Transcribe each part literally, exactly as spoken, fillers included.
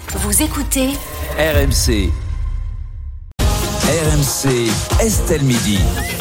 Vous écoutez R M C. R M C, Estelle Midi.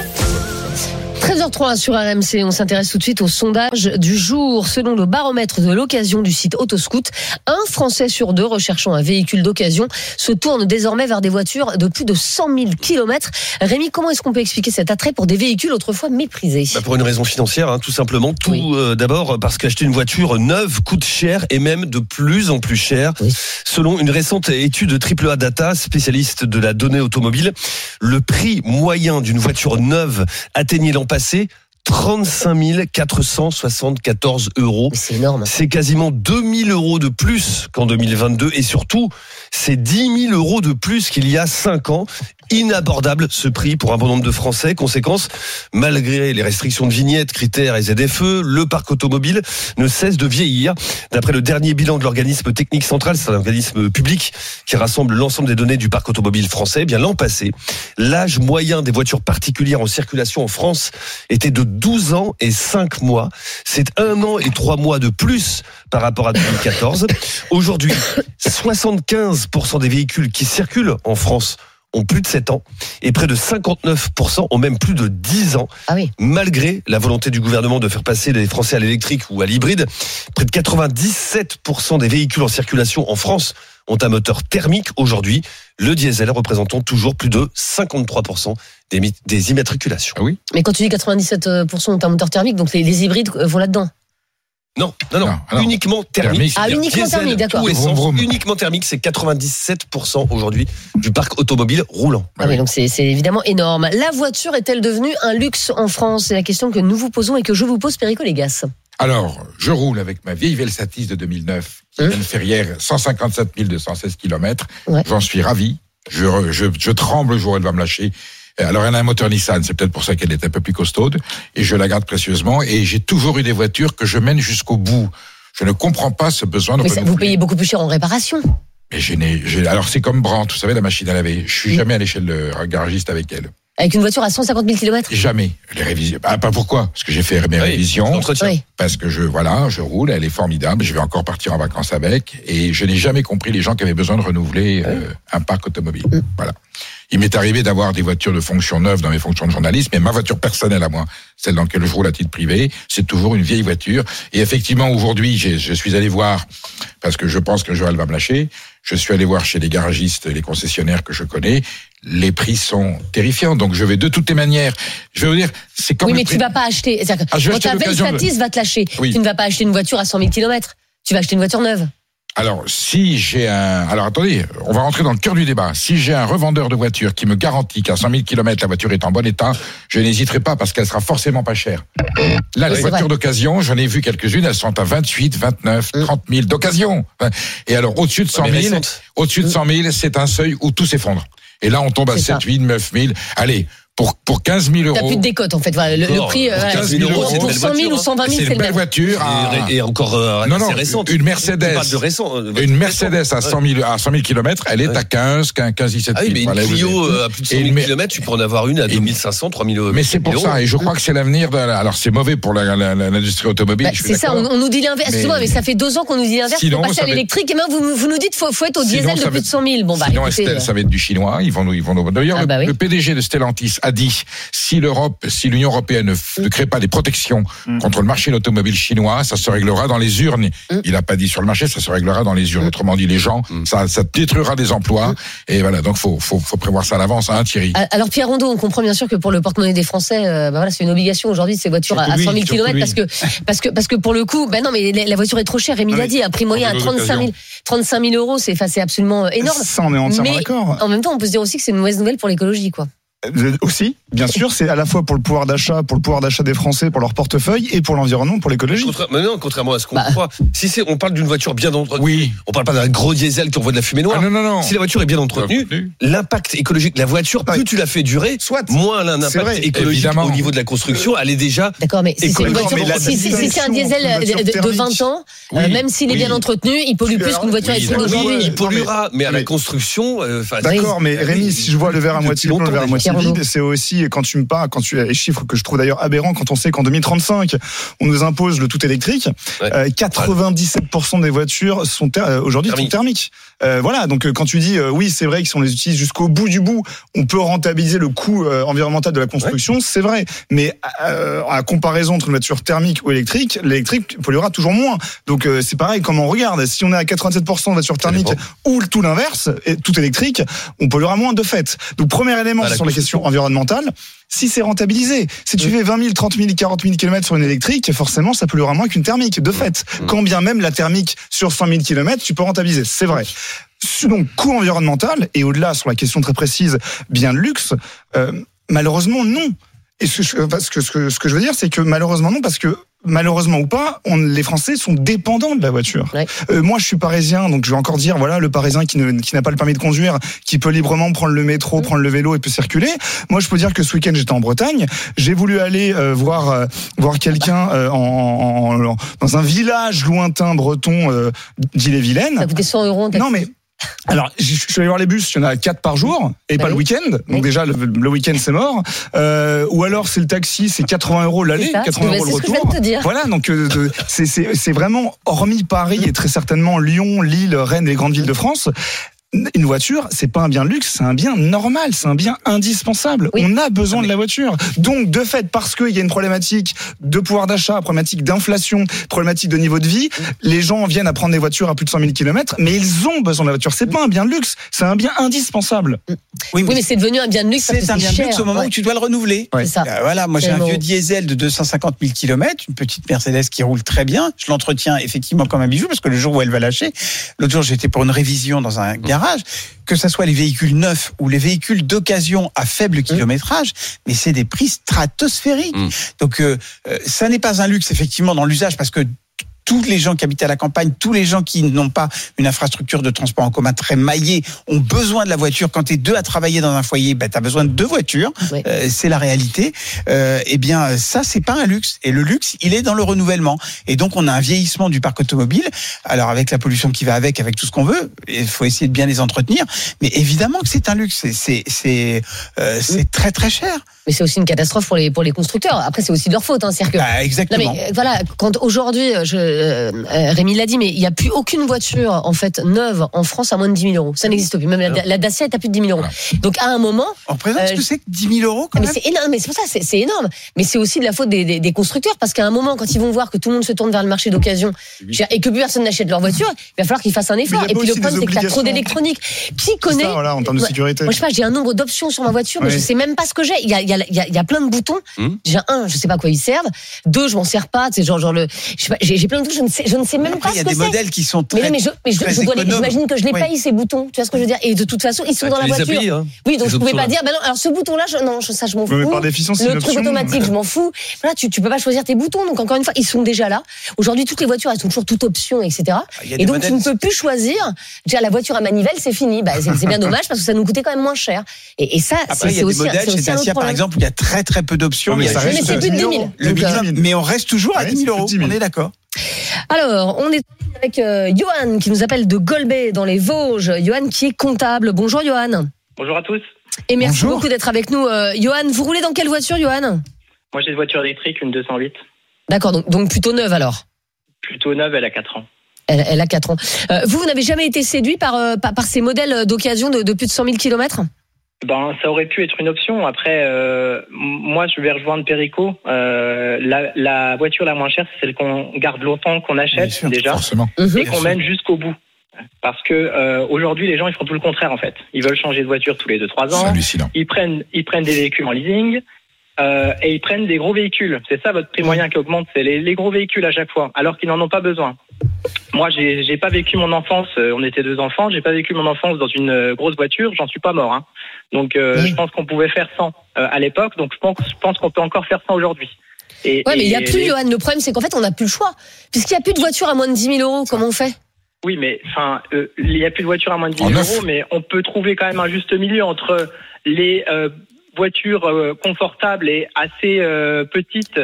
treize heures zéro trois sur R M C, on s'intéresse tout de suite au sondage du jour. Selon le baromètre de l'occasion du site Autoscout, un Français sur deux recherchant un véhicule d'occasion se tourne désormais vers des voitures de plus de cent mille kilomètres. Rémi, comment est-ce qu'on peut expliquer cet attrait pour des véhicules autrefois méprisés ? Bah pour une raison financière, hein, tout simplement. Tout Oui. euh, d'abord parce qu'acheter une voiture neuve coûte cher et même de plus en plus cher. Oui. Selon une récente étude de Triple A Data, spécialiste de la donnée automobile, le prix moyen d'une voiture neuve atteignait l'an passé trente-cinq mille quatre cent soixante-quatorze euros. C'est énorme. C'est quasiment deux mille euros de plus qu'en deux mille vingt-deux et surtout, c'est dix mille euros de plus qu'il y a cinq ans. Inabordable ce prix pour un bon nombre de Français. Conséquence, malgré les restrictions de vignettes, critères et Z F E, le parc automobile ne cesse de vieillir. D'après le dernier bilan de l'organisme technique central, c'est un organisme public qui rassemble l'ensemble des données du parc automobile français. Eh bien l'an passé, l'âge moyen des voitures particulières en circulation en France était de douze ans et cinq mois. C'est un an et trois mois de plus par rapport à deux mille quatorze. Aujourd'hui, soixante-quinze pour cent des véhicules qui circulent en France ont plus de sept ans et près de cinquante-neuf pour cent ont même plus de dix ans. Ah oui. Malgré la volonté du gouvernement de faire passer les Français à l'électrique ou à l'hybride, près de quatre-vingt-dix-sept pour cent des véhicules en circulation en France ont un moteur thermique aujourd'hui. Le diesel représentant toujours plus de cinquante-trois pour cent des, des immatriculations. Ah oui. Mais quand tu dis quatre-vingt-dix-sept pour cent ont un moteur thermique, donc les, les hybrides vont là-dedans. Non, non, non, Non, alors, uniquement thermique. thermique, Ah, uniquement Diesel, thermique, d'accord. tout essence, Vroom, vroom. uniquement thermique, c'est quatre-vingt-dix-sept pour cent aujourd'hui du parc automobile roulant. Ah oui, donc c'est, c'est évidemment énorme. La voiture est-elle devenue un luxe en France ? C'est la question que nous vous posons et que je vous pose, Perico Légas. Alors, je roule avec ma vieille Velsatis de deux mille neuf, qui vient de faire hier cent cinquante-sept mille deux cent seize kilomètres. Ouais. J'en suis ravi. Je, je, je tremble le jour où elle va me lâcher. Alors, elle a un moteur Nissan, c'est peut-être pour ça qu'elle est un peu plus costaude. Et je la garde précieusement. Et j'ai toujours eu des voitures que je mène jusqu'au bout. Je ne comprends pas ce besoin de Mais ça, renouveler. vous payez beaucoup plus cher en réparation. Mais je n'ai, j'ai, alors c'est comme Brandt, vous savez, la machine à laver. Je suis Oui. jamais allé chez le garagiste avec elle. Avec une voiture à cent cinquante mille kilomètres. Jamais. Les révisions. Ah, pas pourquoi? Parce que j'ai fait mes Oui, révisions. l'entretien. Oui. Parce que je, voilà, je roule, elle est formidable. Je vais encore partir en vacances avec. Et je n'ai jamais compris les gens qui avaient besoin de renouveler euh, un parc automobile. Mm. Voilà. Il m'est arrivé d'avoir des voitures de fonction neuve dans mes fonctions de journaliste, mais ma voiture personnelle à moi, celle dans laquelle je roule à titre privé, c'est toujours une vieille voiture. Et effectivement, aujourd'hui, j'ai, je suis allé voir, parce que je pense que Joël va me lâcher, je suis allé voir chez les garagistes, les concessionnaires que je connais, les prix sont terrifiants. Donc je vais de toutes les manières, je vais vous dire, c'est comme Oui, le mais prix... tu vas pas acheter. C'est-à-dire que Ah, je vais quand acheter ta l'occasion de- Velsatis va te lâcher, Oui. tu ne vas pas acheter une voiture à cent mille kilomètres. Tu vas acheter une voiture neuve. Alors, si j'ai un... Alors, attendez, on va rentrer dans le cœur du débat. Si j'ai un revendeur de voitures qui me garantit qu'à cent mille kilomètres, la voiture est en bon état, je n'hésiterai pas parce qu'elle sera forcément pas chère. Là, Oui, les c'est voitures vrai. d'occasion, j'en ai vu quelques-unes, elles sont à vingt-huit, vingt-neuf, trente mille d'occasion. Et alors, au-dessus de cent mais mille, récentes. au-dessus de cent mille, c'est un seuil où tout s'effondre. Et là, on tombe à C'est ça. sept, huit, neuf mille. Allez, pour, pour quinze mille T'as euros. plus de décote en fait. Voilà, le, le Encore, prix. euh, pour voilà, quinze mille euros, c'est une pour belle cent mille ou voiture, cent vingt mille, C'est c'est une le belle même. voiture. à- Et, et encore euh, Non, assez non, récente. une Mercedes. Tu parles de récent. euh, Une Mercedes à cent mille, à cent mille kilomètres, elle est Ouais. à quinze, quinze, dix-sept Ah oui, mais mille. une Voilà, vous Clio avez- euh, à plus de cent Et mille une- kilomètres, tu peux en avoir une à deux mille cinq cents, trois mille euros. Mais c'est pour ça, et je crois que c'est l'avenir de la... Alors c'est mauvais pour la, la- la- l'industrie automobile, Bah, je suis c'est ça, on, d'accord. on nous dit l'inverse. Mais- Excuse-moi, mais ça fait deux ans qu'on nous dit l'inverse. Sinon, Faut passer ça à va être- l'électrique. Et maintenant, vous, vous nous dites faut, faut être au Sinon, diesel de ça plus va de cent mille. Bon, bah, Sinon, écoutez, Estelle, ça va être du chinois. Ils vont nous, ils vont nous. D'ailleurs, Ah le, bah oui. le P D G de Stellantis a dit si l'Europe, si l'Union européenne ne, f- ne crée pas des protections contre le marché de l'automobile chinois, ça se réglera dans les urnes. Mm. Il n'a pas dit sur le marché, ça se réglera dans les urnes. Autrement dit, les gens, ça, ça détruira des emplois. Et voilà, donc faut, faut, faut prévoir ça à l'avance, hein, Thierry. Alors Pierre Rondeau, on comprend bien sûr que pour le porte-monnaie des Français, euh, bah voilà, c'est une obligation aujourd'hui ces voitures à, Surtout à lui, cent mille surtout kilomètres lui. parce que parce que parce que pour le coup, ben non mais la la voiture est trop chère. Rémi Ah l'a oui. dit, un prix moyen à En vélo trente-cinq mille trente-cinq mille euros, c'est enfin, c'est absolument énorme. Ça, on est entièrement Mais d'accord. en même temps, on peut se dire aussi que c'est une mauvaise nouvelle pour l'écologie, quoi. Euh, Aussi, bien sûr, c'est à la fois pour le pouvoir d'achat, pour le pouvoir d'achat des Français, pour leur portefeuille, et pour l'environnement, pour l'écologie. Contra- mais non, contrairement à ce qu'on Bah. croit, si c'est, on parle d'une voiture bien entretenue, Oui. on parle pas d'un gros diesel qui envoie de la fumée noire. Ah non, non, non. Si la voiture est bien entretenue, Entretenu. l'impact écologique de la voiture, plus Ouais. tu la fais durer, Soit. moins elle a un C'est impact vrai, écologique évidemment. au niveau de la construction. Elle est déjà. D'accord, mais si c'est une Écologiquement, voiture, mais la si, si- si c'est un distinction diesel entre une de, de- de voiture vingt ans, Oui, euh, même s'il est oui. bien entretenu, il pollue plus Alors, qu'une voiture oui, électrique d'accord. d'aujourd'hui. Il polluera, mais à la mais- construction. euh, enfin, D'accord, mais oui, Rémi, si je vois le verre à depuis moitié plein, le longtemps verre à déjà. moitié Pierre vide. C'est aussi quand tu me parles, quand tu as les chiffres que je trouve d'ailleurs aberrants, quand on sait qu'en deux mille trente-cinq, on nous impose le tout électrique. Ouais. Euh, quatre-vingt-dix-sept pour cent des voitures sont ter- aujourd'hui Thermique. sont thermiques. Euh, voilà. Donc euh, quand tu dis euh, oui, c'est vrai que si on les utilise jusqu'au bout du bout, on peut rentabiliser le coût euh, environnemental de la construction. Ouais. C'est vrai. Mais euh, à comparaison entre une voiture thermique ou électrique, l'électrique polluera toujours moins. Donc euh, c'est pareil. Comme on regarde, si on est à quatre-vingt-sept pour cent de voitures thermiques ou tout l'inverse, et tout électrique, on polluera moins de fait. Donc premier élément ah, sur la question environnementale. Si c'est rentabilisé, si tu fais vingt mille, trente mille, quarante mille kilomètres sur une électrique, forcément, ça polluera moins qu'une thermique, de fait. Mmh. Quand bien même la thermique, sur cent mille kilomètres, tu peux rentabiliser, c'est vrai. Donc, coût environnemental, et au-delà, sur la question très précise, bien de luxe, euh, malheureusement, non. Et ce, ce, que, ce, que, ce que je veux dire, c'est que malheureusement, non, parce que malheureusement ou pas, on, les Français sont dépendants de la voiture. Ouais. Euh, moi, je suis parisien, donc je vais encore dire, voilà, le Parisien qui, ne, qui n'a pas le permis de conduire, qui peut librement prendre le métro, mmh. prendre le vélo et peut circuler. Moi, je peux dire que ce week-end, j'étais en Bretagne. J'ai voulu aller euh, voir euh, voir quelqu'un euh, en, en, en, dans un village lointain breton euh, d'Ille-et-Vilaine. Ça coûtait cent euros en taxi. Non, mais alors, je suis allé voir les bus, il y en a quatre par jour, et bah pas oui. le week-end. Donc oui. déjà, le, le week-end, c'est mort. Euh, ou alors, c'est le taxi, c'est quatre-vingts euros l'aller, quatre-vingts euros le retour. Ce que je viens de te dire. Voilà, donc euh, de, c'est, c'est, c'est vraiment, hormis Paris et très certainement Lyon, Lille, Rennes et les grandes villes de France, une voiture, c'est pas un bien de luxe, c'est un bien normal, c'est un bien indispensable. Oui. On a besoin de la voiture. Donc, de fait, parce qu'il y a une problématique de pouvoir d'achat, problématique d'inflation, problématique de niveau de vie, les gens viennent à prendre des voitures à plus de cent mille kilomètres, mais ils ont besoin de la voiture. C'est pas un bien de luxe, c'est un bien indispensable. Oui, mais, oui, mais c'est devenu un bien de luxe parce que c'est un bien de luxe au moment ouais. où tu dois le renouveler. Ouais. C'est ça. Euh, voilà, moi c'est j'ai un bon. vieux diesel de deux cent cinquante mille kilomètres, une petite Mercedes qui roule très bien. Je l'entretiens effectivement comme un bijou parce que le jour où elle va lâcher, l'autre jour j'étais pour une révision dans un garage. Que ça soit les véhicules neufs ou les véhicules d'occasion à faible kilométrage, mais c'est des prix stratosphériques. Mmh. Donc, euh, ça n'est pas un luxe, effectivement, dans l'usage, parce que tous les gens qui habitent à la campagne, tous les gens qui n'ont pas une infrastructure de transport en commun très maillée, ont besoin de la voiture. Quand tu es deux à travailler dans un foyer, ben, tu as besoin de deux voitures. Oui. Euh, c'est la réalité. Euh, eh bien, ça, c'est pas un luxe. Et le luxe, il est dans le renouvellement. Et donc, on a un vieillissement du parc automobile. Alors, avec la pollution qui va avec, avec tout ce qu'on veut, il faut essayer de bien les entretenir. Mais évidemment que c'est un luxe. C'est, c'est, c'est, euh, c'est oui. très, très cher. Mais c'est aussi une catastrophe pour les, pour les constructeurs. Après, c'est aussi de leur faute. Hein. C'est-à-dire que, bah, exactement. Non, mais, voilà, quand aujourd'hui, je, euh, Rémi l'a dit, mais il n'y a plus aucune voiture en fait neuve en France à moins de dix mille euros. Ça n'existe plus. Même la, la Dacia est à plus de dix mille euros. Donc à un moment, on représente euh, ce que c'est que dix mille euros quand mais même. C'est énorme. Mais c'est pour ça, c'est, c'est énorme. Mais c'est aussi de la faute des, des, des constructeurs parce qu'à un moment, quand ils vont voir que tout le monde se tourne vers le marché d'occasion oui. et que plus personne n'achète leur voiture, il va falloir qu'ils fassent un effort. Et puis le problème, c'est que tu as trop d'électronique. Qui connaît ça, voilà, en termes de sécurité. Moi, je sais pas, j'ai un nombre d'options sur ma voiture, mais oui. je sais même pas ce que j'ai. Il y a, il y a, il y a, il y a plein de boutons. Hum. Déjà un, je sais pas à quoi ils servent. Deux, je m'en sers pas. C'est genre, genre le, je sais pas, j'ai, j'ai plein de trucs, je ne sais, je ne sais même pas ce que c'est. Il y a des modèles qui sont très, mais, mais je, mais je, je dois les, j'imagine que je les oui. paye ces boutons. Tu vois ce que je veux dire? Et de toute façon, ils sont ah, dans la voiture. Appuies, hein, oui, donc je pouvais pas dire, ben non, alors ce bouton-là, je, non, ça je m'en fous. Mais par définition, c'est le truc automatique, je m'en fous. Voilà, tu, tu peux pas choisir tes boutons. Donc encore une fois, ils sont déjà là. Aujourd'hui, toutes les voitures, elles sont toujours toutes options, et cetera. Et donc tu ne peux plus choisir. Déjà, la voiture à manivelle, c'est fini. Bah, c'est, c'est bien dommage parce que ça nous coûtait quand même moins cher. Et, et ça, après, c'est, c'est aussi. Modèles, chez Dacia, par exemple, il y a très très peu d'options. Mais c'est plus de dix mille. Mais on reste toujours à dix mille euros. On est d'accord. Alors, on est avec euh, Johan qui nous appelle de Golbet dans les Vosges. Johan qui est comptable. Bonjour Johan. Bonjour à tous. Et merci Bonjour. beaucoup d'être avec nous. Euh, Johan, vous roulez dans quelle voiture, Johan? Moi j'ai une voiture électrique, une deux cent huit. D'accord, donc, donc plutôt neuve alors. Plutôt neuve, elle a quatre ans. Elle, elle a quatre ans. Euh, vous, vous n'avez jamais été séduit par, euh, par, par ces modèles d'occasion de, de plus de cent mille kilomètres? Ben, ça aurait pu être une option. Après, euh, moi, je vais rejoindre Perico. Euh, la, la voiture la moins chère, c'est celle qu'on garde longtemps, qu'on achète sûr, déjà, forcément. et mmh. qu'on mène jusqu'au bout. Parce que euh, aujourd'hui, les gens, ils font tout le contraire en fait. Ils veulent changer de voiture tous les deux trois ans. C'est hallucinant. Ils prennent, ils prennent des véhicules en leasing. Euh, et ils prennent des gros véhicules. C'est ça votre prix moyen qui augmente, c'est les, les gros véhicules à chaque fois, alors qu'ils n'en ont pas besoin. Moi, j'ai, j'ai pas vécu mon enfance. Euh, on était deux enfants. J'ai pas vécu mon enfance dans une euh, grosse voiture. J'en suis pas mort. Hein. Donc, euh, oui. je pense qu'on pouvait faire sans euh, à l'époque. Donc, je pense, je pense qu'on peut encore faire sans aujourd'hui. Et, ouais, et, mais il y a plus, Johan. Le problème, c'est qu'en fait, on n'a plus le choix, puisqu'il y a plus de voitures à moins de dix mille euros. Comment on fait? Oui, mais enfin, euh, il y a plus de voitures à moins de dix mille euros, mais on peut trouver quand même un juste milieu entre les euh, voitures euh, confortables et assez euh, petites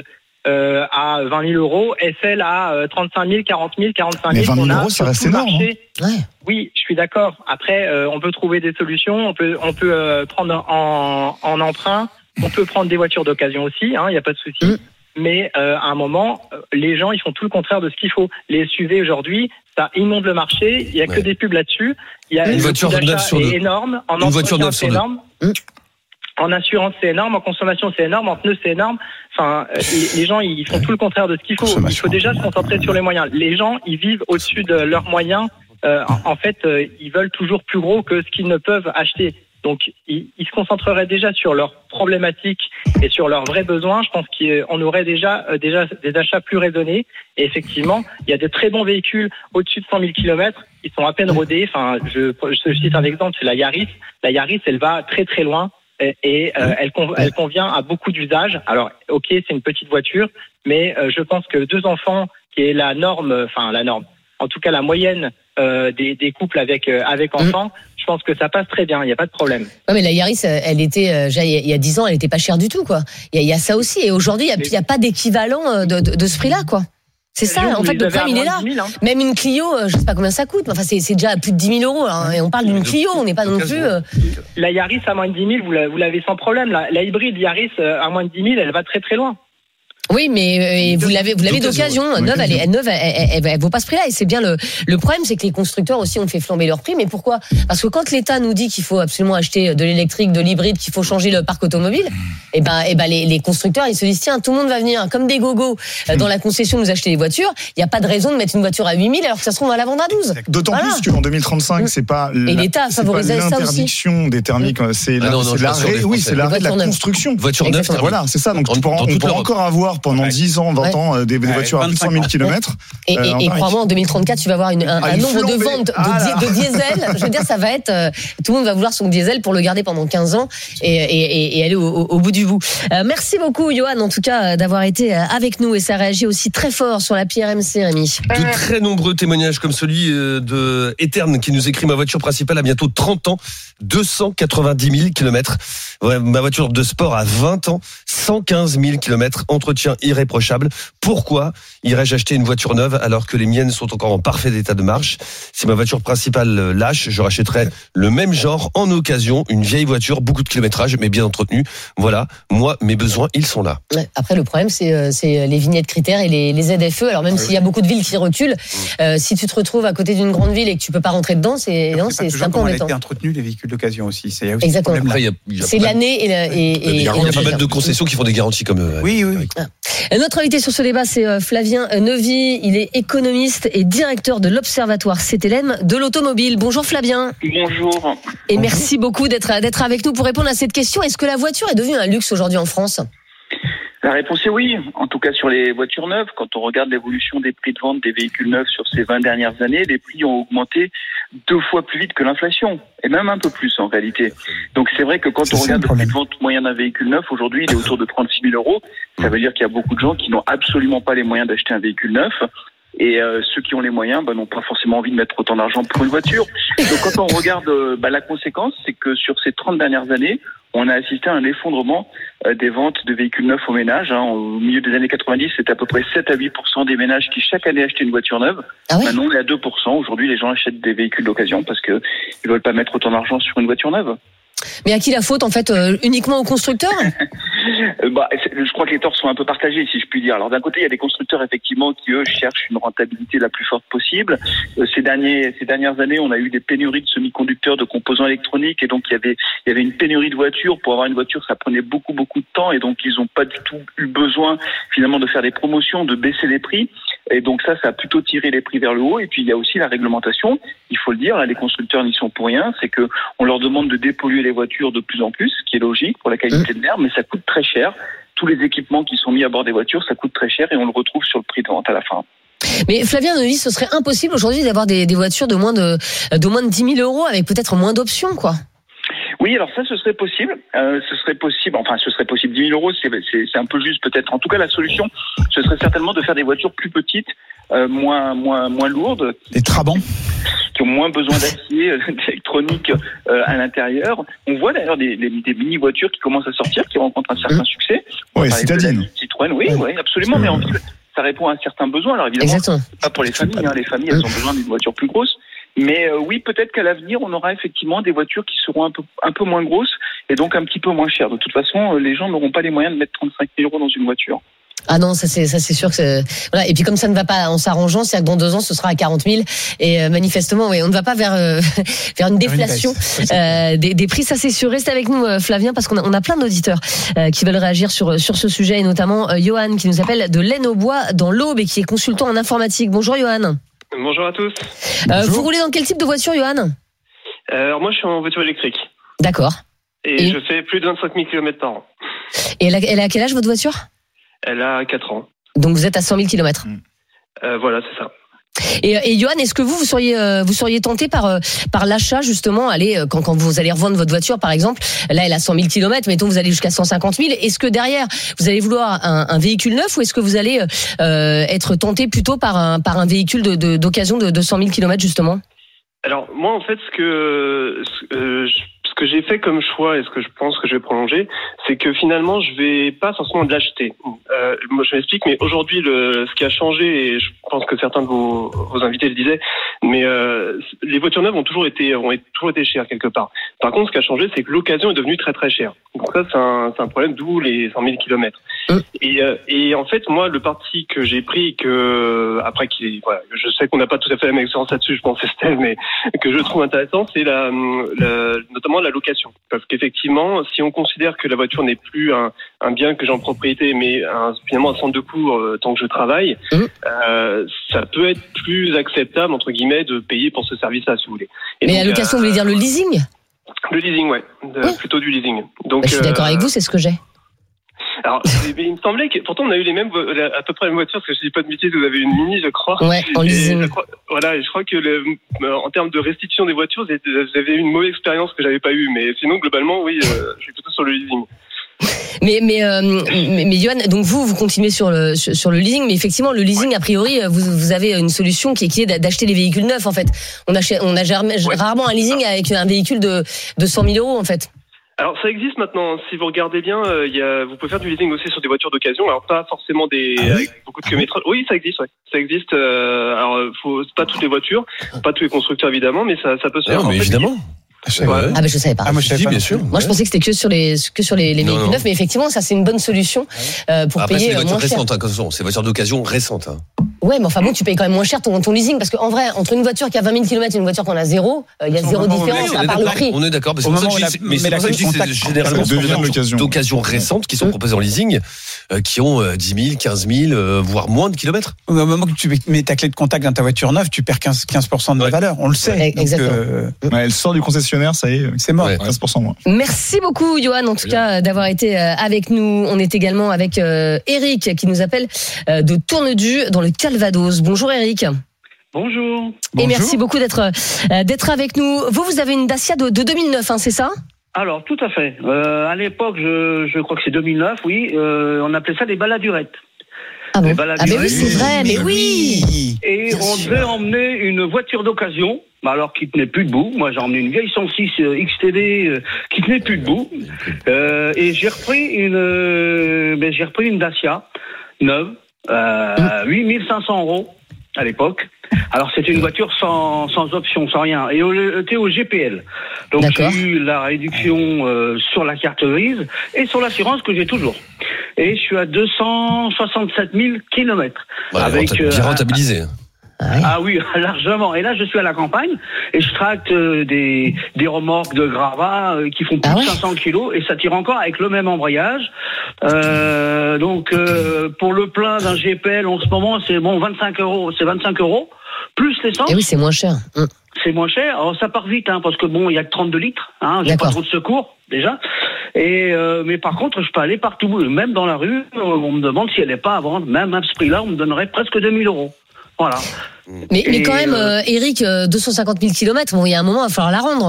euh, à vingt mille euros et celle à euh, trente-cinq mille, quarante mille, quarante-cinq mille. Mais vingt mille qu'on a euros, ça sur reste tout le énorme, marché. Ouais. Oui, je suis d'accord. Après, euh, on peut trouver des solutions. On peut, on peut euh, prendre en, en emprunt. On peut prendre des voitures d'occasion aussi. Il hein, n'y a pas de souci. Mmh. Mais euh, à un moment, les gens, ils font tout le contraire de ce qu'il faut. Les S U V aujourd'hui, ça inonde le marché. Il y a ouais. que des pubs là-dessus. Il y a une voiture neuve sur deux. Énorme. En une voiture neuve sur deux. Énorme. Mmh. En assurance, c'est énorme. En consommation, c'est énorme. En pneus, c'est énorme. Enfin, les, les gens, ils font tout le contraire de ce qu'il faut. Il faut déjà se concentrer sur les moyens. Les gens, ils vivent au-dessus de leurs moyens. Euh, en, en fait, euh, ils veulent toujours plus gros que ce qu'ils ne peuvent acheter. Donc, ils, ils se concentreraient déjà sur leurs problématiques et sur leurs vrais besoins. Je pense qu'on aurait déjà, euh, déjà des achats plus raisonnés. Et effectivement, il y a de très bons véhicules au-dessus de cent mille kilomètres. Ils sont à peine rodés. Enfin, je, je cite un exemple, c'est la Yaris. La Yaris, elle va très très loin et, et euh, elle, elle convient à beaucoup d'usages. Alors, ok, c'est une petite voiture, mais euh, je pense que deux enfants, qui est la norme, enfin la norme, en tout cas la moyenne euh, des, des couples avec euh, avec enfants. Mmh. Je pense que ça passe très bien, il n'y a pas de problème. Ouais, mais la Yaris, elle était, euh, il y a dix ans, elle n'était pas chère du tout, quoi. Il y, y a ça aussi. Et aujourd'hui, il n'y a, a pas d'équivalent de, de, de ce prix-là, quoi. C'est ça, en fait, le problème, il est là. mille, hein. Même une Clio, je ne sais pas combien ça coûte, mais enfin, c'est, c'est déjà à plus de dix mille euros. Hein, et on parle d'une Clio, on n'est pas non plus. Euh... La Yaris à moins de dix mille, vous, la, vous l'avez sans problème. La, la hybride Yaris à moins de dix mille, elle va très très loin. Oui, mais euh, vous l'avez, vous l'avez d'occasion. Neuve, elle, est, neuve, elle, elle, elle, elle vaut pas ce prix-là. Et c'est bien le, le problème, c'est que les constructeurs aussi ont fait flamber leur prix. Mais pourquoi ? Parce que quand l'État nous dit qu'il faut absolument acheter de l'électrique, de l'hybride, qu'il faut changer le parc automobile, et ben, et ben les, les constructeurs, ils se disent tiens, tout le monde va venir comme des gogos euh, dans la concession nous acheter des voitures. Il y a pas de raison de mettre une voiture à huit mille alors que ça se trouve on va la vendre à douze. D'autant voilà. plus qu'en deux mille trente-cinq, c'est pas la, et l'État favorisait ça aussi. L'interdiction des thermiques, c'est, ah la, non, non, c'est l'arrêt. Oui, c'est l'arrêt de la construction. Voiture neuve. Voilà, c'est ça. Donc tu pourras, on pourra encore avoir pendant dix ans, vingt ans des, des voitures à plus de cent mille kilomètres. Et, euh, et, et crois-moi, en deux mille trente-quatre, tu vas avoir une, un, ah, un nombre de ventes de, ah de diesel. Je veux dire, ça va être. Euh, tout le monde va vouloir son diesel pour le garder pendant quinze ans et, et, et aller au, au, au bout du bout. Euh, merci beaucoup, Johan, en tout cas, d'avoir été avec nous. Et ça réagit aussi très fort sur l'appli R M C, Rémi. De très nombreux témoignages comme celui de Eterne qui nous écrit: ma voiture principale a bientôt trente ans, deux cent quatre-vingt-dix mille kilomètres. Ouais, ma voiture de sport a vingt ans, cent quinze mille kilomètres, entretien irréprochable. Pourquoi irais-je acheter une voiture neuve alors que les miennes sont encore en parfait état de marche ? Si ma voiture principale lâche, je rachèterais le même genre en occasion, une vieille voiture, beaucoup de kilométrage, mais bien entretenue. Voilà, moi, mes besoins, ils sont là. Ouais, après, le problème, c'est, c'est les vignettes critères et les, les Z F E. Alors même ah, s'il oui. y a beaucoup de villes qui reculent, euh, si tu te retrouves à côté d'une grande ville et que tu peux pas rentrer dedans, c'est, non, c'est, c'est un peu embêtant. Elle a été entretenue, les véhicules d'occasion aussi. C'est aussi exactement. Après, y a, y a c'est l'année et, la, et, et, il y a, et, et pas mal de concessions qui font des garanties comme. Euh, oui, oui, oui. Ah. Notre invité sur ce débat, c'est Flavien Neuvy. Il est économiste et directeur de l'Observatoire C T L M de l'automobile. Bonjour Flavien. Bonjour. Et merci beaucoup d'être, d'être avec nous pour répondre à cette question. Est-ce que la voiture est devenue un luxe aujourd'hui en France ? La réponse est oui, en tout cas sur les voitures neuves. Quand on regarde l'évolution des prix de vente des véhicules neufs sur ces vingt dernières années, les prix ont augmenté deux fois plus vite que l'inflation, et même un peu plus en réalité. Donc c'est vrai que quand c'est on regarde le prix de vente moyen d'un véhicule neuf, aujourd'hui il est autour de trente-six mille euros. Ça veut dire qu'il y a beaucoup de gens qui n'ont absolument pas les moyens d'acheter un véhicule neuf. Et euh, ceux qui ont les moyens bah, n'ont pas forcément envie de mettre autant d'argent pour une voiture. Donc quand on regarde euh, bah, la conséquence, c'est que sur ces trente dernières années, on a assisté à un effondrement euh, des ventes de véhicules neufs aux ménages. Hein. Au milieu des années quatre-vingt-dix, c'était à peu près sept à huit pour cent des ménages qui chaque année achetaient une voiture neuve. Ah ouais. Maintenant, on est à deux pour cent. Aujourd'hui, les gens achètent des véhicules d'occasion parce qu'ils ne veulent pas mettre autant d'argent sur une voiture neuve. Mais à qui la faute, en fait, euh, uniquement aux constructeurs ? bah, je crois que les torts sont un peu partagés, si je puis dire. Alors d'un côté, il y a des constructeurs effectivement qui eux cherchent une rentabilité la plus forte possible. Euh, ces derniers, ces dernières années, on a eu des pénuries de semi-conducteurs, de composants électroniques, et donc il y avait, il y avait une pénurie de voitures. Pour avoir une voiture, ça prenait beaucoup, beaucoup de temps, et donc ils n'ont pas du tout eu besoin finalement de faire des promotions, de baisser les prix. Et donc ça, ça a plutôt tiré les prix vers le haut. Et puis il y a aussi la réglementation. Il faut le dire, là, les constructeurs n'y sont pour rien. C'est que on leur demande de dépolluer les voitures de plus en plus, ce qui est logique pour la qualité de l'air, mais ça coûte très cher. Tous les équipements qui sont mis à bord des voitures, ça coûte très cher et on le retrouve sur le prix de vente à la fin. Mais Flavien Neuvy, ce serait impossible aujourd'hui d'avoir des, des voitures de moins de, de moins de dix mille euros avec peut-être moins d'options, quoi. Oui, alors ça, ce serait possible. Euh, ce serait possible. Enfin, ce serait possible. dix mille euros, c'est, c'est, c'est un peu juste peut-être. En tout cas, la solution, ce serait certainement de faire des voitures plus petites, euh, moins, moins, moins lourdes. Des Trabants. Qui ont moins besoin d'acier, euh, d'électronique euh, à l'intérieur. On voit d'ailleurs des, des, des mini-voitures qui commencent à sortir, qui rencontrent un certain mmh. succès. Oui, c'est-à-dire Citroën, oui, oui, absolument, mais en ville, ça répond à un certain besoin. Alors évidemment, Exactement. pas pour les familles, hein. Les familles, elles ont besoin d'une voiture plus grosse. Mais euh, oui, peut-être qu'à l'avenir, on aura effectivement des voitures qui seront un peu, un peu moins grosses et donc un petit peu moins chères. De toute façon, les gens n'auront pas les moyens de mettre trente-cinq mille euros dans une voiture. Ah non, ça c'est ça c'est sûr que c'est... voilà. Et puis comme ça ne va pas en s'arrangeant, c'est-à-dire que dans deux ans ce sera à quarante mille et euh, manifestement, oui, on ne va pas vers euh, vers une déflation euh, des, des prix. Ça c'est sûr. Reste avec nous, euh, Flavien, parce qu'on a, on a plein d'auditeurs euh, qui veulent réagir sur sur ce sujet et notamment euh, Johan qui nous appelle de l'Aisne-aux-Bois dans l'Aube et qui est consultant en informatique. Bonjour Johan. Bonjour à tous. Euh, vous roulez dans quel type de voiture, Johan ? euh, Alors moi je suis en voiture électrique. D'accord. Et, et je fais plus de vingt-cinq mille kilomètres par an. Et elle a, elle a quel âge votre voiture ? Elle a quatre ans. Donc vous êtes à cent mille kilomètres. Euh, voilà, c'est ça. Et, et Johan, est-ce que vous, vous seriez, euh, vous seriez tenté par, euh, par l'achat justement, allez, quand, quand vous allez revendre votre voiture par exemple, là elle a cent mille kilomètres, mettons vous allez jusqu'à cent cinquante mille, est-ce que derrière vous allez vouloir un, un véhicule neuf ou est-ce que vous allez euh, être tenté plutôt par un, par un véhicule de, de, d'occasion de, de cent mille kilomètres justement ? Alors moi en fait ce que ce, euh, ce que j'ai fait comme choix et ce que je pense que je vais prolonger, c'est que finalement je vais pas forcément l'acheter. Euh, moi je m'explique, mais aujourd'hui le ce qui a changé, et je pense que certains de vos, vos invités le disaient, mais euh, les voitures neuves ont toujours été ont toujours été chères quelque part. Par contre ce qui a changé, c'est que l'occasion est devenue très très chère. Donc ça c'est un c'est un problème, d'où les cent mille kilomètres. Mmh. Et euh, et en fait moi le parti que j'ai pris, que après qui voilà, je sais qu'on n'a pas tout à fait la même expérience là-dessus, je pense Estelle, mais que je trouve intéressant, c'est la, la notamment la location. Parce qu'effectivement, si on considère que la voiture n'est plus un, un bien que j'ai en propriété, mais un, finalement un centre de cours euh, tant que je travaille, mmh. euh, ça peut être plus acceptable, entre guillemets, de payer pour ce service-là, si vous voulez. Et mais donc, la location, euh, vous voulez dire le leasing ? Le leasing, ouais. De, mmh. Plutôt du leasing. Donc, bah, je suis d'accord euh, avec vous, c'est ce que j'ai. Alors, il me semblait que, pourtant, on a eu les mêmes, à peu près la même voiture, parce que je dis pas de bêtises, vous avez une Mini, je crois. Ouais, en leasing. Je crois, voilà, et je crois que le, en termes de restitution des voitures, j'avais eu une mauvaise expérience que j'avais pas eue, mais sinon, globalement, oui, euh, je suis plutôt sur le leasing. Mais mais euh, mais, mais Johan, donc vous vous continuez sur le sur, sur le leasing, mais effectivement le leasing a priori vous vous avez une solution qui est, qui est d'acheter les véhicules neufs en fait. On achète on a ouais. rarement un leasing avec un véhicule de de cent mille euros en fait. Alors ça existe maintenant. Si vous regardez bien, euh, y a, vous pouvez faire du leasing aussi sur des voitures d'occasion. Alors pas forcément des ah oui avec beaucoup de kilomètres. Ah oui. oui, ça existe. Ouais. Ça existe. Euh, alors faut c'est pas toutes les voitures, pas tous les constructeurs évidemment, mais ça ça peut se faire. Non, mais en fait, évidemment. Ouais. Ah ben je savais pas. Ah moi je savais si, pas. Bien sûr. Moi je pensais que c'était que sur les que sur les, les véhicules non, non. neufs, mais effectivement ça c'est une bonne solution euh, pour Après, payer c'est des moins voitures cher. récentes, hein, c'est des voitures d'occasion récentes. Hein. Ouais, mais enfin bon, tu payes quand même moins cher ton, ton leasing parce qu'en vrai, entre une voiture qui a vingt mille kilomètres et une voiture qui en a zéro, il euh, y a zéro différence oui, à part le prix. On est d'accord, parce que c'est mais c'est pour ça que je dis c'est généralement d'occasion récentes qui sont proposées en leasing, euh, qui ont euh, dix mille, quinze mille, euh, voire moins de kilomètres. Au moment que tu mets ta clé de contact dans ta voiture neuve, tu perds quinze pour cent de la ouais. valeur. On le sait. Exactement. Donc, euh, ouais, elle sort du concessionnaire, ça y est, c'est mort. Ouais. quinze pour cent moins. Merci beaucoup, Johan, en tout cas, d'avoir été avec nous. On est également avec euh, Eric, qui nous appelle euh, de Tournedu, dans le Calvados. Bonjour, Eric. Bonjour. Et Bonjour. Merci beaucoup d'être euh, d'être avec nous. Vous, vous avez une Dacia de, de deux mille neuf, hein, c'est ça ? Alors, tout à fait. Euh, à l'époque, je, je crois que c'est deux mille neuf, oui, euh, on appelait ça des baladurettes. Ah bon ? Ah mais oui, c'est vrai, mais oui. Et Bien on sûr. devait emmener une voiture d'occasion, alors qui tenait plus debout. Moi, j'ai emmené une vieille cent six X T D euh, qui tenait plus debout. Euh, et j'ai repris une, euh, ben, j'ai repris une Dacia neuve, euh, huit mille cinq cents euros à l'époque. Alors c'était une voiture sans, sans option, sans rien, et elle était au G P L. Donc D'accord. j'ai eu la réduction euh, sur la carte grise et sur l'assurance que j'ai toujours. Et je suis à deux cent soixante-sept mille kilomètres. Ouais, avec bien euh, rentabilisé. Ah oui. ah oui, largement. Et là, je suis à la campagne et je tracte euh, des, des remorques de gravats euh, qui font plus ah ouais. de cinq cents kilos et ça tire encore avec le même embrayage. Euh, donc, euh, pour le plein d'un G P L en ce moment, c'est bon, vingt-cinq euros, c'est vingt-cinq euros plus l'essence. Et oui, c'est moins cher. Mmh. C'est moins cher. Alors, ça part vite, hein, parce que bon, il y a que trente-deux litres. Hein, j'ai D'accord. pas trop de secours déjà. Et euh, mais par contre, je peux aller partout, même dans la rue. On me demande si elle n'est pas à vendre. Même à ce prix-là, on me donnerait presque deux mille euros. Voilà. Mais, mais quand même, euh, Eric, euh, deux cent cinquante mille kilomètres, bon, il y a un moment, il va falloir la rendre.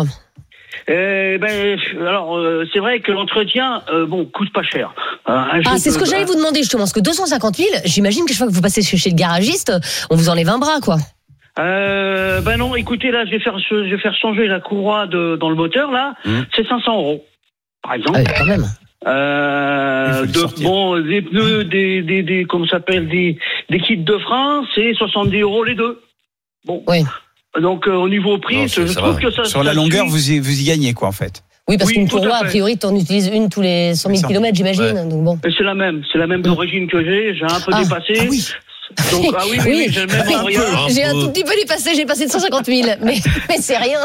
Eh ben, alors, euh, c'est vrai que l'entretien, euh, bon, coûte pas cher. Euh, ah, c'est ce que j'allais vous demander justement, parce que deux cent cinquante mille, j'imagine que chaque fois que vous passez chez le garagiste, on vous enlève un bras, quoi. Euh, ben non, écoutez, là, je vais faire, je vais faire changer la courroie de, dans le moteur, là, mmh. c'est cinq cents euros, par exemple. Ah oui, quand même. Euh, de, bon, des pneus, des, des, des, comment ça s'appelle, des, des kits de frein, c'est soixante-dix euros les deux. Bon. Oui. Donc, euh, au niveau prix, non, je trouve va. que ça. Sur ça la longueur, vous y, vous y gagnez, quoi, en fait. Oui, parce oui, qu'une courroie, a priori, tu en utilises une tous les cent mille kilomètres, j'imagine. Ouais. Donc bon. Et c'est la même, c'est la même d'origine que j'ai. J'ai un peu ah. dépassé. Ah oui. Donc, ah oui, oui, oui, j'ai le même embrayage. J'ai un tout petit peu dépassé, j'ai passé de cent cinquante mille, mais, mais c'est rien.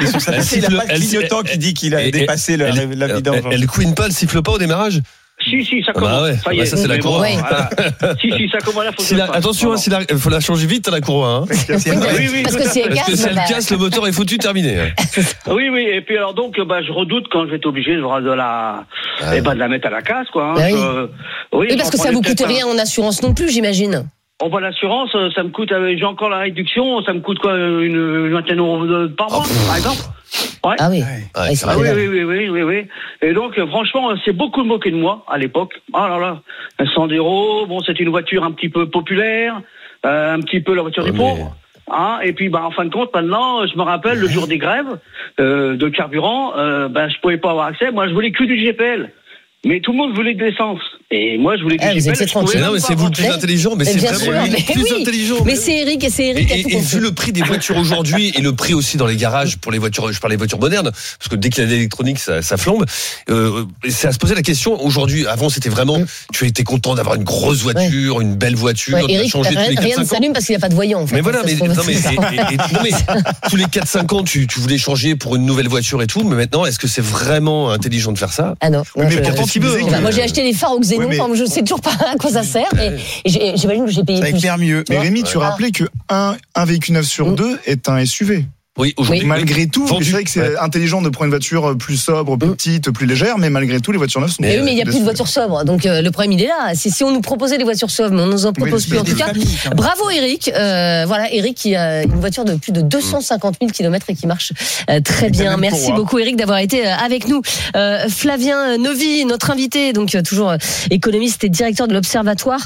Il n'a pas de clignotant qui dit qu'il a elle, dépassé elle, le, la vidange. Elle, elle couine pas, elle siffle pas au démarrage? Si, si, ça commence. Ah bah ouais. Ça y est. Bah ça, c'est la courroie. Bon, voilà. Si, si, ça commence là, faut si que la, je attention, il hein, faut la changer vite, la courroie. Hein. Oui, oui, oui, parce que si elle casse, parce que si elle bah... casse, le moteur est foutu, terminé. Oui, oui, et puis alors donc, bah, je redoute quand je vais être obligé de la, ah. eh ben, de la mettre à la casse, quoi. Hein. Bah oui. Je, oui, oui, parce que ça vous coûte rien en assurance non plus, j'imagine. On voit l'assurance, ça me coûte, j'ai encore la réduction, ça me coûte quoi, une vingtaine d'euros par mois, par exemple. Ouais. Ah oui. Ouais, ah, oui, oui, oui, oui, oui, oui. Et donc, franchement, c'est beaucoup moqué de moi à l'époque. Ah là là, cent euros. Bon, c'était une voiture un petit peu populaire, euh, un petit peu la voiture des pauvres. Hein, et puis, bah, en fin de compte, maintenant, je me rappelle le jour des grèves euh, de carburant, euh, ben, je pouvais pas avoir accès. Moi, je voulais que du G P L. Mais tout le monde voulait de l'essence. Et moi, je voulais que ah, G P L. Je non, mais c'est vous le plus mais, intelligent. Mais, mais c'est vraiment lui le plus oui. intelligent. Mais, mais c'est Eric, et c'est Eric. Et, et, et vu le prix des voitures aujourd'hui et le prix aussi dans les garages pour les voitures, je parle des voitures modernes, parce que dès qu'il y a de l'électronique, ça, ça flambe. Euh, c'est à se poser la question. Aujourd'hui, avant, c'était vraiment, tu étais content d'avoir une grosse voiture, ouais. une belle voiture. Ouais, Eric, changer rien, tous les quatre, rien ne s'allume parce qu'il n'a pas de voyant. En fait, mais voilà, mais, non, mais, et, et, non, mais tous les quatre cinq ans, tu, tu voulais changer pour une nouvelle voiture et tout. Mais maintenant, est-ce que c'est vraiment intelligent de faire ça? Ah non. Mais pourtant, tu veux. Moi, j'ai acheté les phares au Xénon, ouais, mais... je sais toujours pas à quoi ça sert, et, et j'imagine que j'ai payé ça plus. Ça mieux. Mais Rémi, tu ah. rappelais que un, un véhicule neuf sur deux est un S U V. Oui, aujourd'hui. Malgré tout, vendu. C'est vrai que c'est ouais. intelligent de prendre une voiture plus sobre, plus petite, plus légère, mais malgré tout, les voitures neuves sont. Mais oui, mais il n'y a plus de voitures sobres. Donc euh, le problème, il est là. Si, si on nous proposait des voitures sobres, mais on nous en propose oui, plus. En tout cas, familles, bravo Eric. Euh, voilà, Eric qui a une voiture de plus de deux cent cinquante mille kilomètres et qui marche euh, très bien. Merci beaucoup Eric d'avoir été avec nous. Euh, Flavien Neuvy, notre invité, donc euh, toujours euh, économiste et directeur de l'observatoire,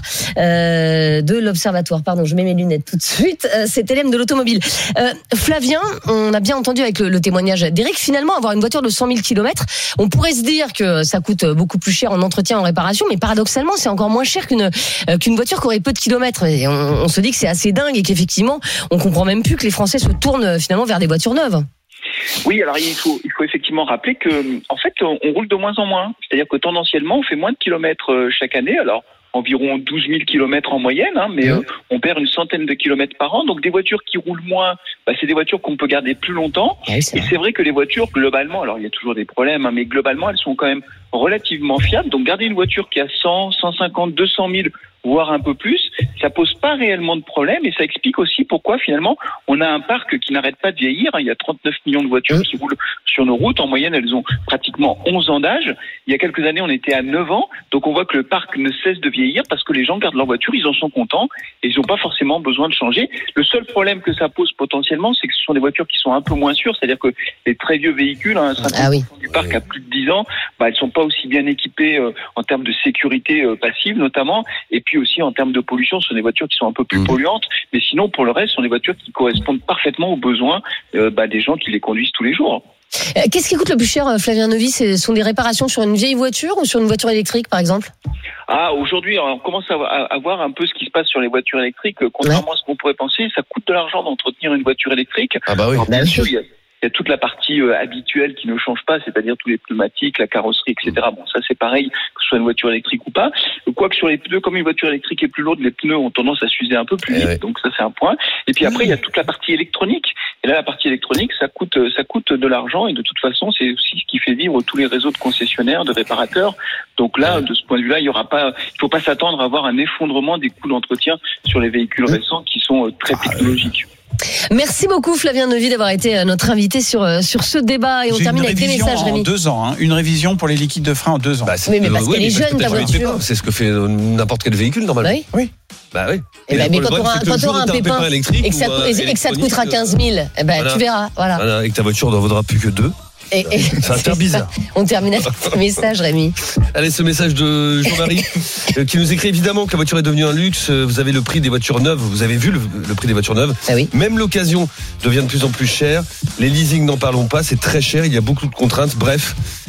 euh, de l'observatoire. Pardon, je mets mes lunettes tout de suite. Euh, c'est T L M de l'automobile. Euh, Flavien, on a bien entendu avec le, le témoignage d'Éric, finalement, avoir une voiture de cent mille kilomètres, on pourrait se dire que ça coûte beaucoup plus cher en entretien, en réparation, mais paradoxalement, c'est encore moins cher qu'une, euh, qu'une voiture qui aurait peu de kilomètres. Et on, on se dit que c'est assez dingue et qu'effectivement, on comprend même plus que les Français se tournent finalement vers des voitures neuves. Oui, alors il faut, il faut effectivement rappeler que, en fait, on, on roule de moins en moins. C'est-à-dire que tendanciellement, on fait moins de kilomètres chaque année. Alors, environ douze mille kilomètres en moyenne, hein, mais mmh. euh, on perd une centaine de kilomètres par an. Donc des voitures qui roulent moins, bah, c'est des voitures qu'on peut garder plus longtemps. Oui, c'est et vrai. C'est vrai que les voitures, globalement, alors il y a toujours des problèmes, hein, mais globalement, elles sont quand même relativement fiables. Donc garder une voiture qui a cent, cent cinquante, deux cent mille, voire un peu plus, ça pose pas réellement de problème et ça explique aussi pourquoi finalement on a un parc qui n'arrête pas de vieillir. Il y a trente-neuf millions de voitures mmh. qui roulent sur nos routes. En moyenne, elles ont pratiquement onze ans d'âge. Il y a quelques années, on était à neuf ans. Donc on voit que le parc ne cesse de vieillir parce que les gens gardent leur voiture, ils en sont contents et ils n'ont pas forcément besoin de changer. Le seul problème que ça pose potentiellement, c'est que ce sont des voitures qui sont un peu moins sûres. C'est-à-dire que les très vieux véhicules, hein, cinquante pour cent ah oui. du parc a plus de dix ans, bah, elles sont pas aussi bien équipées euh, en termes de sécurité euh, passive notamment. Et puis aussi en termes de pollution, ce sont des voitures qui sont un peu plus mmh. polluantes, mais sinon pour le reste, ce sont des voitures qui correspondent parfaitement aux besoins euh, bah, des gens qui les conduisent tous les jours. Qu'est-ce qui coûte le plus cher, Flavien Neuvy? Ce sont des réparations sur une vieille voiture ou sur une voiture électrique, par exemple? Ah, aujourd'hui, on commence à, à, à voir un peu ce qui se passe sur les voitures électriques. Contrairement ouais. à ce qu'on pourrait penser, ça coûte de l'argent d'entretenir une voiture électrique. Ah bah oui. Alors, bien sûr, il y a Il y a toute la partie euh, habituelle qui ne change pas, c'est-à-dire tous les pneumatiques, la carrosserie, et cetera. Bon, ça c'est pareil, que ce soit une voiture électrique ou pas. Quoique sur les pneus, comme une voiture électrique est plus lourde, les pneus ont tendance à s'user un peu plus vite. Ouais. Donc ça c'est un point. Et puis après, il y a toute la partie électronique. Et là, la partie électronique, ça coûte, ça coûte de l'argent. Et de toute façon, c'est aussi ce qui fait vivre tous les réseaux de concessionnaires, de réparateurs. Donc là, de ce point de vue-là, il y aura pas, il faut pas s'attendre à avoir un effondrement des coûts d'entretien sur les véhicules récents qui sont très technologiques. Merci beaucoup Flavien Neuvy d'avoir été notre invité sur sur ce débat et on J'ai termine avec les messages. En Rémi. deux ans, hein, une révision pour les liquides de frein en deux ans. Bah, oui, mais parce oui, qu'elle est jeune ta voiture. C'est ce que fait n'importe quel véhicule normalement. Oui. Oui. Bah oui. Et, et bah, mais quand tu auras un, un pépin, pépin électrique et que ça, et que ça te coûtera quinze mille, eh ben, voilà. Tu verras. Voilà. Voilà. Et que ta voiture ne vaudra plus que deux. Et, et ça va faire bizarre. On termine avec ce message, Rémi. Allez, ce message de Jean-Marie qui nous écrit évidemment que la voiture est devenue un luxe. Vous avez le prix des voitures neuves. Vous avez vu le, le prix des voitures neuves. Ah oui. Même l'occasion devient de plus en plus chère. Les leasings, n'en parlons pas. C'est très cher. Il y a beaucoup de contraintes. Bref,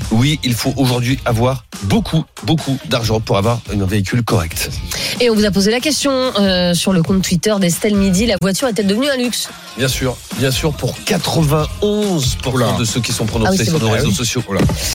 Oui, il faut aujourd'hui avoir beaucoup, beaucoup d'argent pour avoir un véhicule correct. Et on vous a posé la question euh, sur le compte Twitter d'Estelle Midi, la voiture est-elle devenue un luxe ? Bien sûr, bien sûr, pour quatre-vingt-onze pour cent de ceux qui sont prononcés ah oui, sur nos bon. réseaux sociaux. Oula.